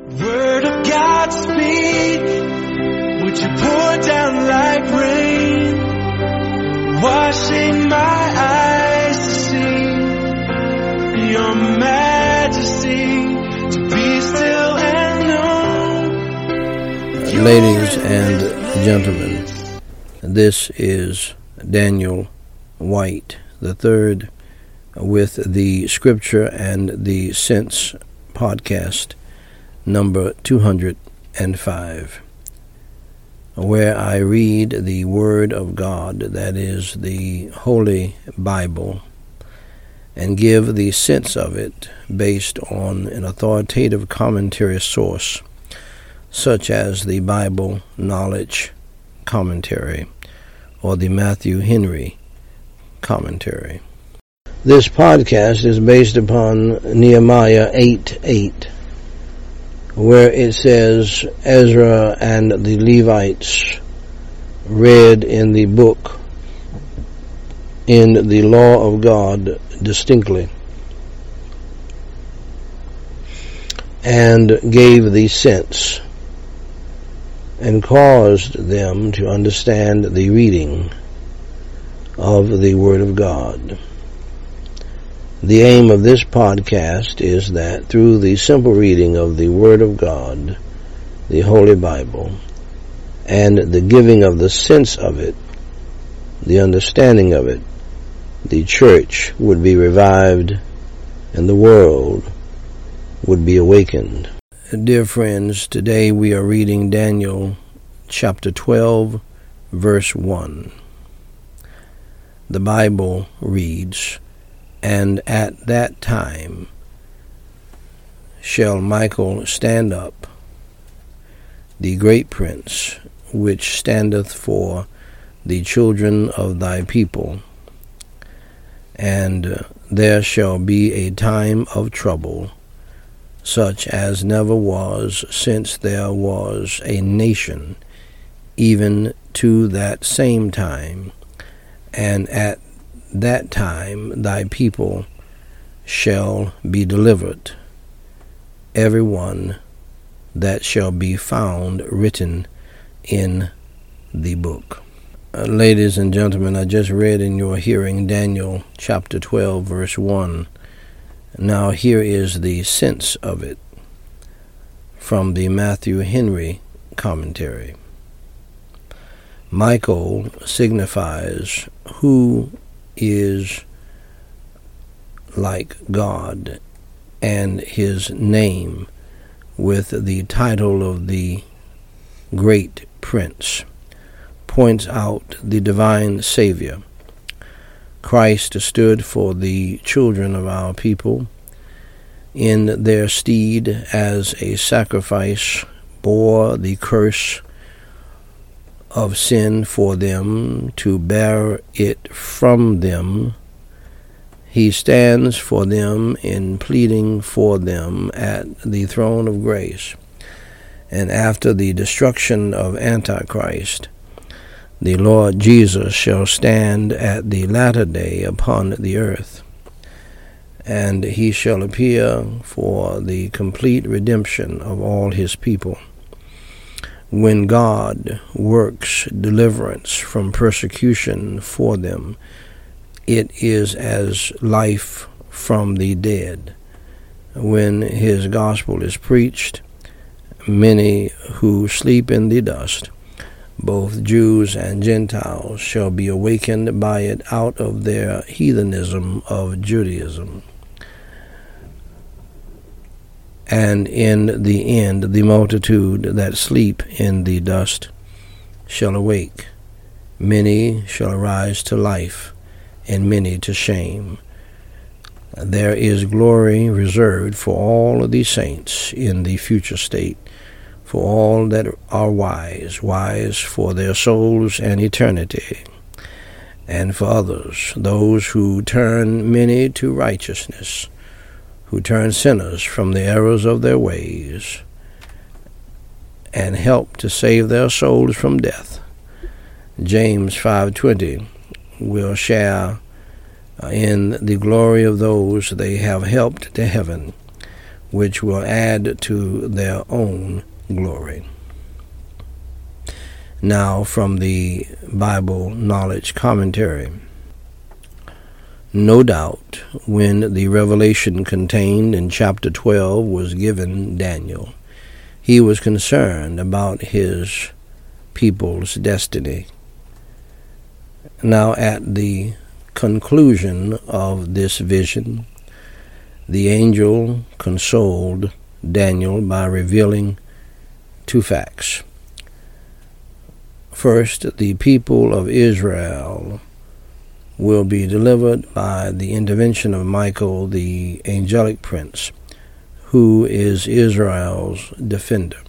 Word of God speak, would you pour down like rain, washing my eyes to see your majesty, to be still and know. Ladies and gentlemen, this is Daniel White III with the Scripture and the Sense podcast number 205, where I read the Word of God, that is the Holy Bible, and give the sense of it based on an authoritative commentary source, such as the Bible Knowledge Commentary or the Matthew Henry Commentary. This podcast is based upon Nehemiah 8:8, where it says, Ezra and the Levites read in the book, in the law of God distinctly, and gave the sense, and caused them to understand the reading of the Word of God. The aim of this podcast is that through the simple reading of the Word of God, the Holy Bible, and the giving of the sense of it, the understanding of it, the church would be revived and the world would be awakened. Dear friends, today we are reading Daniel chapter 12, verse 1. The Bible reads, "And at that time shall Michael stand up, the great prince, which standeth for the children of thy people. And there shall be a time of trouble, such as never was since there was a nation, even to that same time. And at that time thy people shall be delivered, every one that shall be found written in the book." Ladies and gentlemen, I just read in your hearing Daniel chapter 12, verse 1. Now here is the sense of it from the Matthew Henry commentary. Michael signifies who is like God, and his name with the title of the Great Prince points out the divine Savior. Christ stood for the children of our people in their stead as a sacrifice, bore the curse of sin for them, to bear it from them. He stands for them in pleading for them at the throne of grace. And after the destruction of Antichrist, the Lord Jesus shall stand at the latter day upon the earth, and he shall appear for the complete redemption of all his people. When God works deliverance from persecution for them, it is as life from the dead. When his gospel is preached, many who sleep in the dust, both Jews and Gentiles, shall be awakened by it out of their heathenism of Judaism. And in the end, the multitude that sleep in the dust shall awake. Many shall arise to life, and many to shame. There is glory reserved for all of the saints in the future state, for all that are wise for their souls and eternity, and for others, those who turn many to righteousness, who turn sinners from the errors of their ways, and help to save their souls from death. James 5:20 will share in the glory of those they have helped to heaven, which will add to their own glory. Now, from the Bible Knowledge Commentary. No doubt, when the revelation contained in chapter 12 was given Daniel, he was concerned about his people's destiny. Now, at the conclusion of this vision, the angel consoled Daniel by revealing two facts. First, the people of Israel will be delivered by the intervention of Michael, the angelic prince, who is Israel's defender.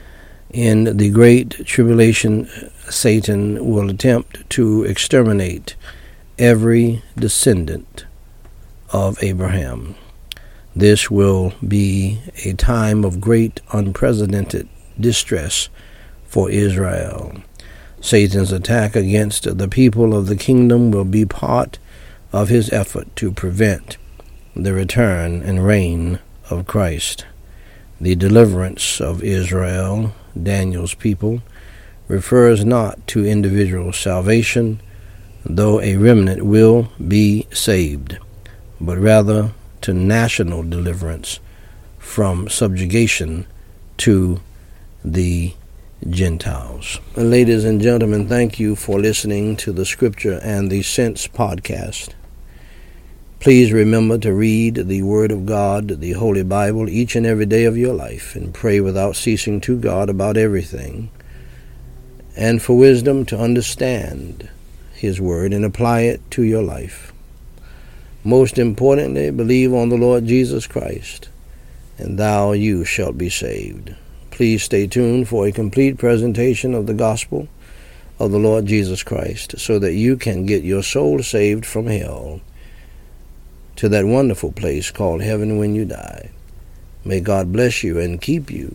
In the great tribulation, Satan will attempt to exterminate every descendant of Abraham. This will be a time of great unprecedented distress for Israel. Satan's attack against the people of the kingdom will be part of his effort to prevent the return and reign of Christ. The deliverance of Israel, Daniel's people, refers not to individual salvation, though a remnant will be saved, but rather to national deliverance from subjugation to the Gentiles. Ladies and gentlemen, thank you for listening to the Scripture and the Sense podcast. Please remember to read the Word of God, the Holy Bible, each and every day of your life, and pray without ceasing to God about everything, and for wisdom to understand His Word and apply it to your life. Most importantly, believe on the Lord Jesus Christ, and you shalt be saved. Please stay tuned for a complete presentation of the gospel of the Lord Jesus Christ, so that you can get your soul saved from hell to that wonderful place called heaven when you die. May God bless you and keep you,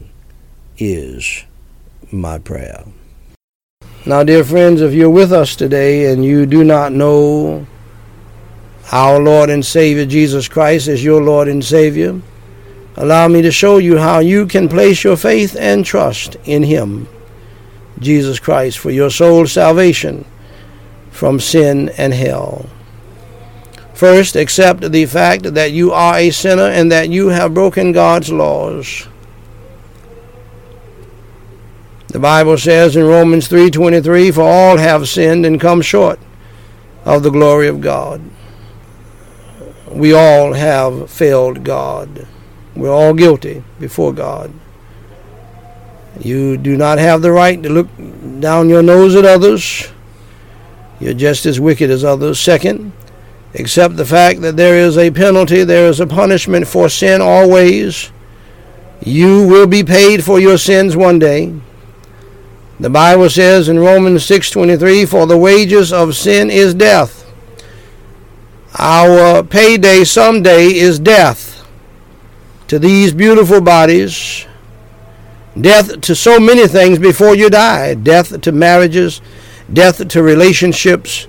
is my prayer. Now, dear friends, if you're with us today and you do not know our Lord and Savior Jesus Christ as your Lord and Savior, allow me to show you how you can place your faith and trust in Him, Jesus Christ, for your soul's salvation from sin and hell. First, accept the fact that you are a sinner and that you have broken God's laws. The Bible says in Romans 3:23, "For all have sinned and come short of the glory of God." We all have failed God. We're all guilty before God. You do not have the right to look down your nose at others. You're just as wicked as others. Second, accept the fact that there is a penalty, there is a punishment for sin always. You will be paid for your sins one day. The Bible says in Romans 6:23, "For the wages of sin is death." Our payday someday is death to these beautiful bodies, death to so many things before you die, death to marriages, death to relationships,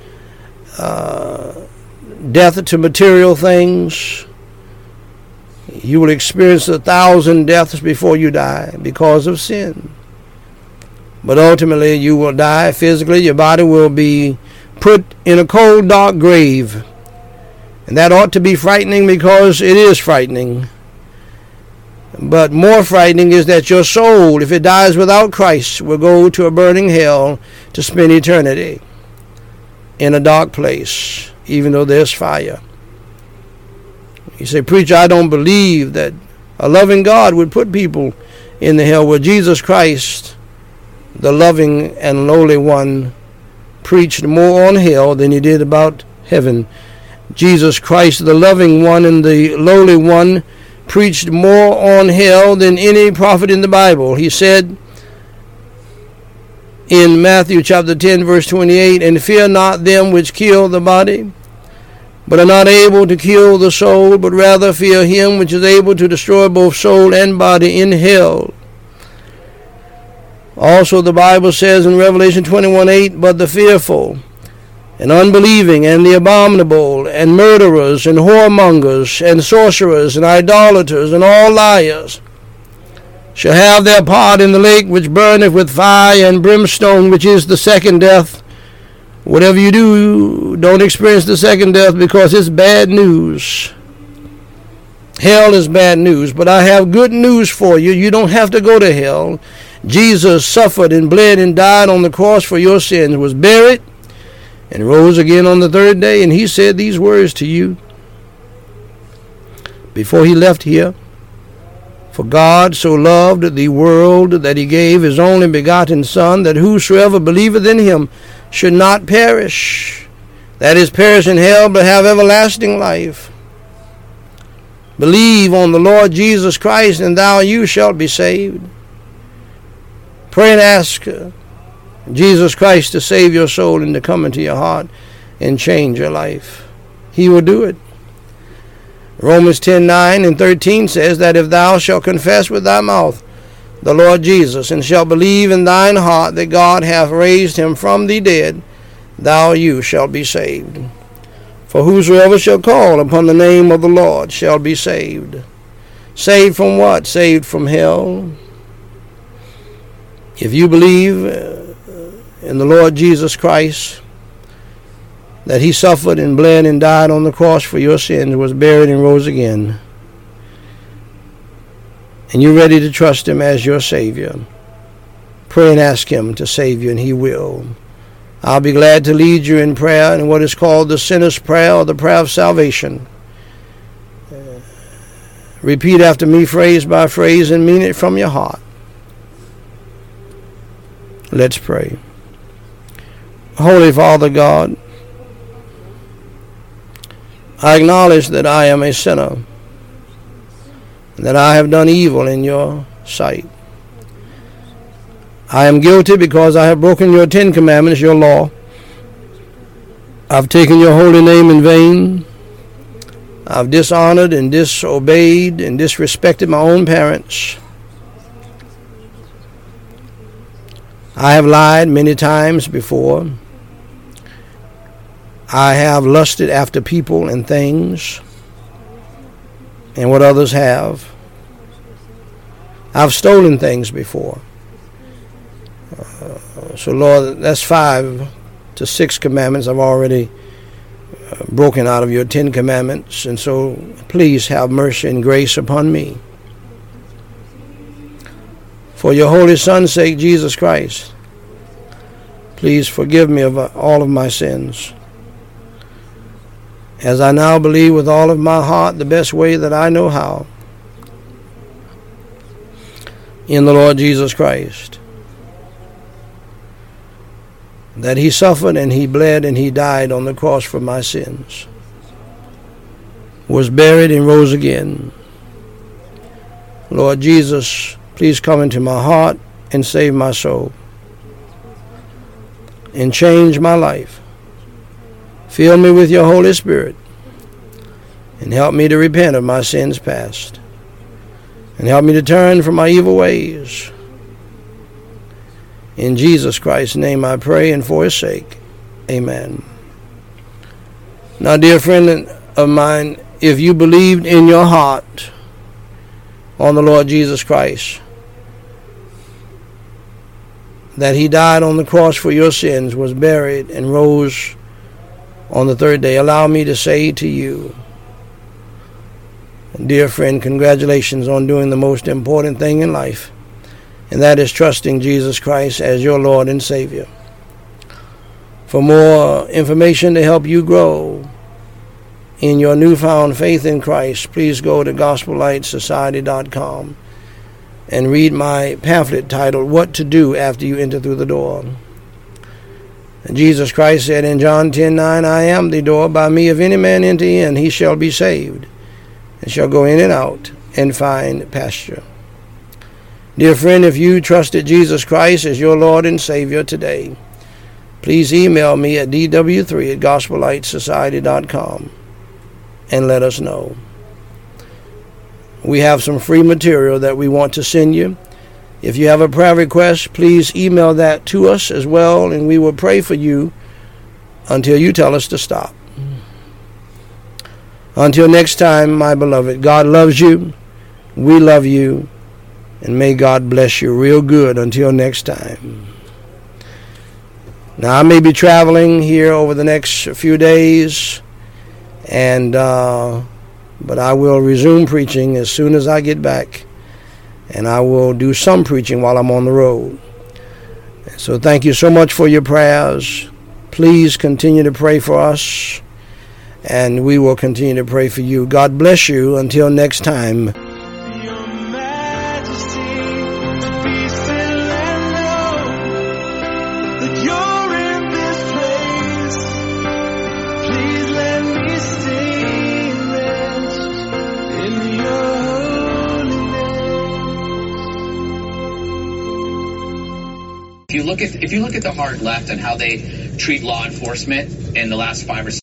death to material things. You will experience 1,000 deaths before you die because of sin. But ultimately you will die physically. Your body will be put in a cold, dark grave. And that ought to be frightening, because it is frightening. But more frightening is that your soul, if it dies without Christ, will go to a burning hell to spend eternity in a dark place, even though there's fire. You say, "Preacher, I don't believe that a loving God would put people in the hell." Well, Jesus Christ, the loving and lowly one, preached more on hell than he did about heaven. Jesus Christ, the loving one and the lowly one, preached more on hell than any prophet in the Bible. He said in Matthew chapter 10, verse 28, "And fear not them which kill the body, but are not able to kill the soul, but rather fear him which is able to destroy both soul and body in hell." Also the Bible says in Revelation 21:8, "But the fearful and unbelieving, and the abominable, and murderers, and whoremongers, and sorcerers, and idolaters, and all liars, shall have their part in the lake which burneth with fire and brimstone, which is the second death. Whatever you do, don't experience the second death, because it's bad news. Hell is bad news, but I have good news for you. You don't have to go to hell. Jesus suffered and bled and died on the cross for your sins, was buried, and rose again on the third day. And he said these words to you before he left here. For God so loved the world that he gave his only begotten Son, that whosoever believeth in him should not perish, that is, perish in hell, but have everlasting life. Believe on the Lord Jesus Christ, and you shalt be saved. Pray and ask Jesus Christ to save your soul and to come into your heart and change your life. He will do it. Romans 10:9 and 13 says that if thou shalt confess with thy mouth the Lord Jesus, and shalt believe in thine heart that God hath raised him from the dead, you shalt be saved. For whosoever shall call upon the name of the Lord shall be saved. Saved from what? Saved from hell. If you believe in the Lord Jesus Christ, that he suffered and bled and died on the cross for your sins, was buried and rose again, and you're ready to trust him as your Savior, pray and ask him to save you, and he will. I'll be glad to lead you in prayer in what is called the sinner's prayer, or the prayer of salvation. Repeat after me phrase by phrase and mean it from your heart. Let's pray. Holy Father God, I acknowledge that I am a sinner, that I have done evil in your sight. I am guilty because I have broken your 10 commandments, your law. I've taken your holy name in vain. I've dishonored and disobeyed and disrespected my own parents. I have lied many times before. I have lusted after people and things and what others have. I've stolen things before. So Lord, that's 5 to 6 commandments I've already broken out of your 10 commandments. And so please have mercy and grace upon me. For your holy Son's sake, Jesus Christ, please forgive me of all of my sins. As I now believe with all of my heart, the best way that I know how, in the Lord Jesus Christ, that he suffered and he bled and he died on the cross for my sins, was buried and rose again. Lord Jesus, please come into my heart and save my soul and change my life. Fill me with your Holy Spirit and help me to repent of my sins past, and help me to turn from my evil ways. In Jesus Christ's name I pray, and for his sake, amen. Now, dear friend of mine, if you believed in your heart on the Lord Jesus Christ, that he died on the cross for your sins, was buried, and rose on the third day, allow me to say to you, dear friend, congratulations on doing the most important thing in life, and that is trusting Jesus Christ as your Lord and Savior. For more information to help you grow in your newfound faith in Christ, please go to GospelLightSociety.com and read my pamphlet titled, What to Do After You Enter Through the Door. And Jesus Christ said in John 10:9, I am the door. By me if any man enter in, he shall be saved, and shall go in and out and find pasture. Dear friend, if you trusted Jesus Christ as your Lord and Savior today, please email me at dw3@gospellightsociety.com and let us know. We have some free material that we want to send you. If you have a prayer request, please email that to us as well, and we will pray for you until you tell us to stop. Until next time, my beloved, God loves you. We love you. And may God bless you real good until next time. Now, I may be traveling here over the next few days, and but I will resume preaching as soon as I get back, and I will do some preaching while I'm on the road. So thank you so much for your prayers. Please continue to pray for us, and we will continue to pray for you. God bless you until next time. If you look at the hard left and how they treat law enforcement in the last 5 or 6